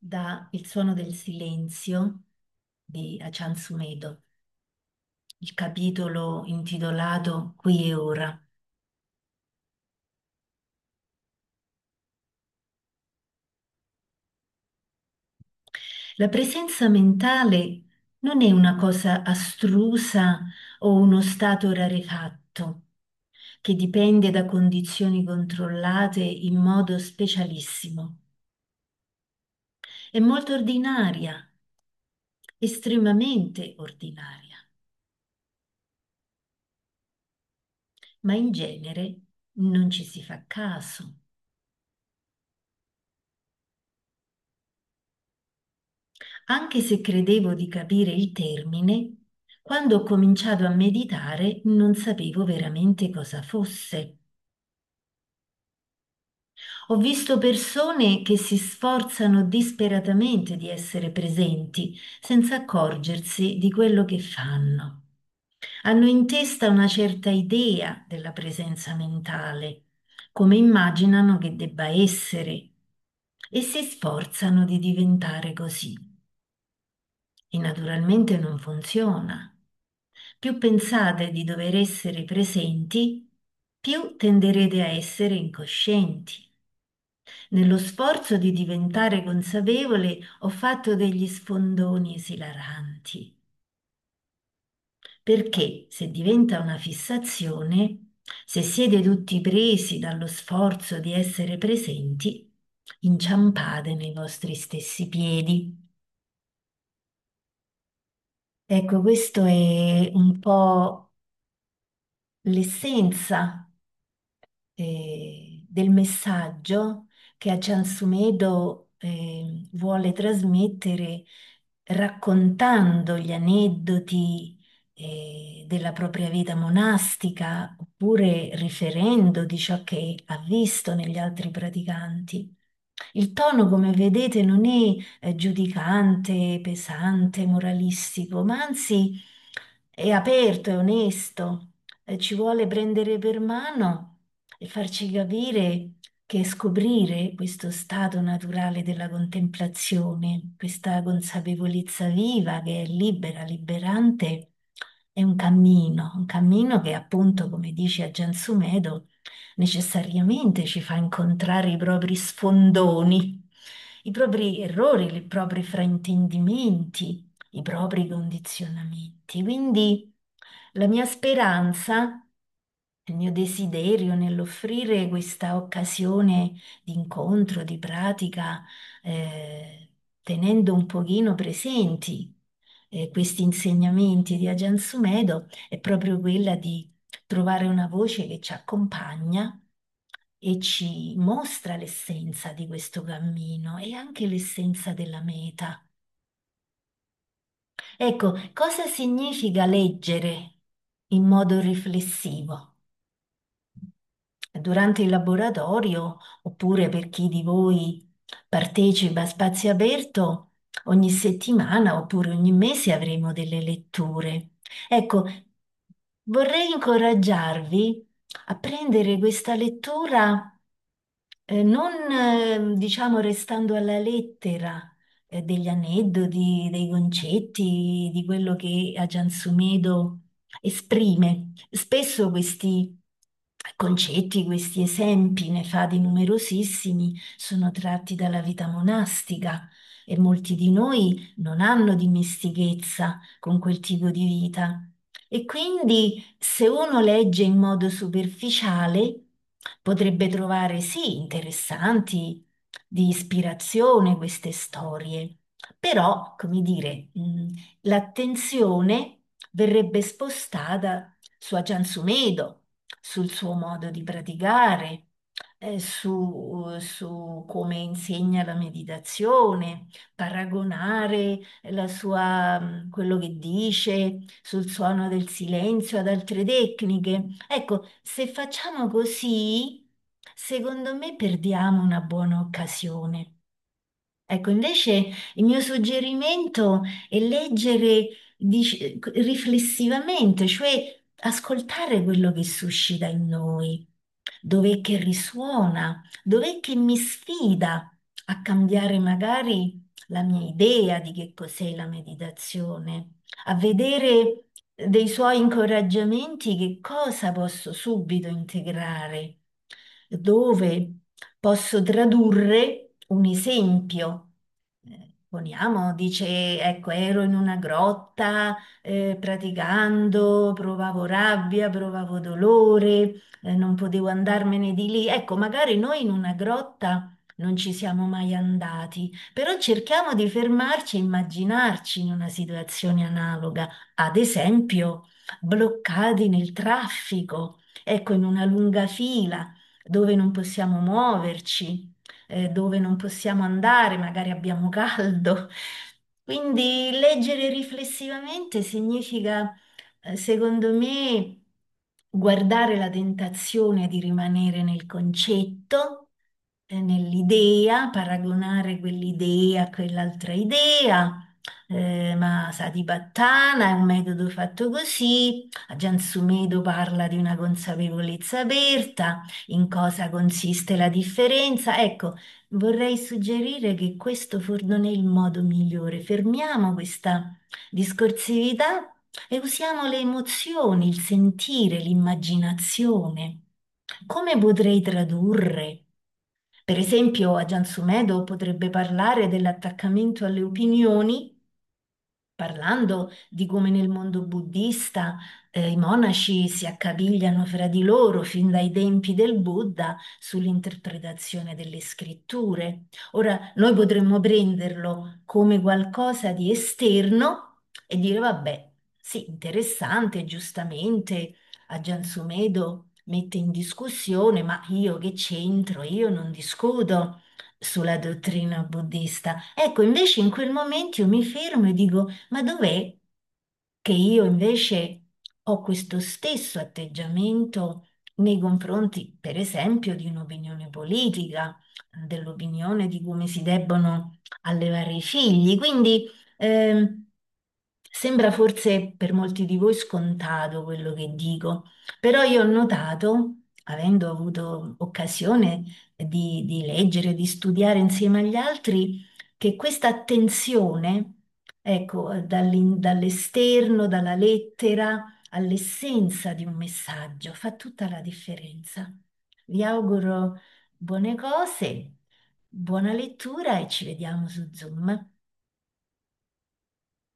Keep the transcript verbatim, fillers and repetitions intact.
da Il suono del silenzio di Achan Sumedo, il capitolo intitolato Qui e ora. La presenza mentale non è una cosa astrusa o uno stato rarefatto che dipende da condizioni controllate in modo specialissimo. È molto ordinaria, estremamente ordinaria, ma in genere non ci si fa caso. Anche se credevo di capire il termine, quando ho cominciato a meditare non sapevo veramente cosa fosse. Ho visto persone che si sforzano disperatamente di essere presenti senza accorgersi di quello che fanno. Hanno in testa una certa idea della presenza mentale, come immaginano che debba essere, e si sforzano di diventare così. E naturalmente non funziona. Più pensate di dover essere presenti, più tenderete a essere incoscienti. Nello sforzo di diventare consapevole ho fatto degli sfondoni esilaranti, perché se diventa una fissazione, se siete tutti presi dallo sforzo di essere presenti, inciampate nei vostri stessi piedi. Ecco, questo è un po' l'essenza eh, del messaggio che Aciansumedo eh, vuole trasmettere raccontando gli aneddoti eh, della propria vita monastica oppure riferendo di ciò che ha visto negli altri praticanti. Il tono, come vedete, non è eh, giudicante, pesante, moralistico, ma anzi è aperto, è onesto, eh, ci vuole prendere per mano e farci capire che scoprire questo stato naturale della contemplazione, questa consapevolezza viva che è libera, liberante, è un cammino, un cammino che appunto, come dice Agyan Sumedo, necessariamente ci fa incontrare i propri sfondoni, i propri errori, i propri fraintendimenti, i propri condizionamenti. Quindi la mia speranza, il mio desiderio nell'offrire questa occasione di incontro, di pratica, eh, tenendo un pochino presenti eh, questi insegnamenti di Agian Sumedo, è proprio quella di trovare una voce che ci accompagna e ci mostra l'essenza di questo cammino e anche l'essenza della meta. Ecco, cosa significa leggere in modo riflessivo? Durante il laboratorio, oppure per chi di voi partecipa a Spazio Aperto, ogni settimana oppure ogni mese avremo delle letture. Ecco, vorrei incoraggiarvi a prendere questa lettura eh, non eh, diciamo restando alla lettera eh, degli aneddoti, dei concetti, di quello che Agian Sumedo esprime. Spesso questi concetti, questi esempi, ne fa di numerosissimi, sono tratti dalla vita monastica e molti di noi non hanno dimestichezza con quel tipo di vita. E quindi se uno legge in modo superficiale, potrebbe trovare sì interessanti, di ispirazione queste storie, però, come dire, mh, l'attenzione verrebbe spostata su Agian Sumedo, sul suo modo di praticare, eh, su, su come insegna la meditazione, paragonare la sua, mh, quello che dice sul suono del silenzio ad altre tecniche. Ecco, se facciamo così, secondo me perdiamo una buona occasione. Ecco, invece il mio suggerimento è leggere dic- riflessivamente, cioè ascoltare quello che suscita in noi, dov'è che risuona, dov'è che mi sfida a cambiare magari la mia idea di che cos'è la meditazione, a vedere dei suoi incoraggiamenti che cosa posso subito integrare, dove posso tradurre un esempio. Eh, Poniamo, dice, ecco, ero in una grotta eh, praticando, provavo rabbia, provavo dolore, eh, non potevo andarmene di lì. Ecco, magari noi in una grotta non ci siamo mai andati, però cerchiamo di fermarci e immaginarci in una situazione analoga, ad esempio, bloccati nel traffico, ecco, in una lunga fila dove non possiamo muoverci, eh, dove non possiamo andare, magari abbiamo caldo. Quindi leggere riflessivamente significa, eh, secondo me, guardare la tentazione di rimanere nel concetto, eh, nell'idea, paragonare quell'idea a quell'altra idea. Eh, ma Satipattana è un metodo fatto così, Ajahn Sumedho parla di una consapevolezza aperta, in cosa consiste la differenza. Ecco, vorrei suggerire che questo forse non è il modo migliore. Fermiamo questa discorsività e usiamo le emozioni, il sentire, l'immaginazione. Come potrei tradurre? Per esempio, Ajahn Sumedho potrebbe parlare dell'attaccamento alle opinioni parlando di come nel mondo buddista eh, i monaci si accapigliano fra di loro fin dai tempi del Buddha sull'interpretazione delle scritture. Ora, noi potremmo prenderlo come qualcosa di esterno e dire, vabbè, sì, interessante, giustamente, Ajahn Sumedho mette in discussione, ma io che c'entro? Io non discuto sulla dottrina buddista. Ecco, invece in quel momento io mi fermo e dico, ma dov'è che io invece ho questo stesso atteggiamento nei confronti, per esempio, di un'opinione politica, dell'opinione di come si debbono allevare i figli. Quindi ehm, sembra forse per molti di voi scontato quello che dico, però io ho notato, avendo avuto occasione di, di leggere, di studiare insieme agli altri, che questa attenzione, ecco, dall'in- dall'esterno, dalla lettera all'essenza di un messaggio, fa tutta la differenza. Vi auguro buone cose, buona lettura e ci vediamo su Zoom.